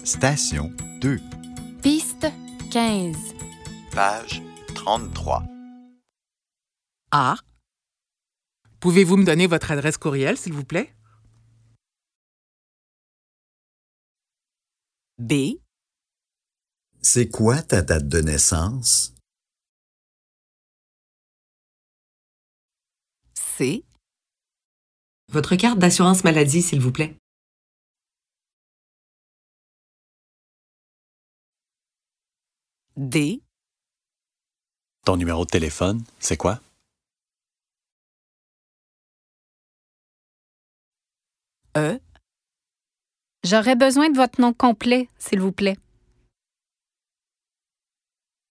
Station 2. Piste 15. Page 33. A. Pouvez-vous me donner votre adresse courriel, s'il vous plaît? B. C'est quoi ta date de naissance? C. Votre carte d'assurance maladie, s'il vous plaît. D. Ton numéro de téléphone, c'est quoi? J'aurais besoin de votre nom complet, s'il vous plaît.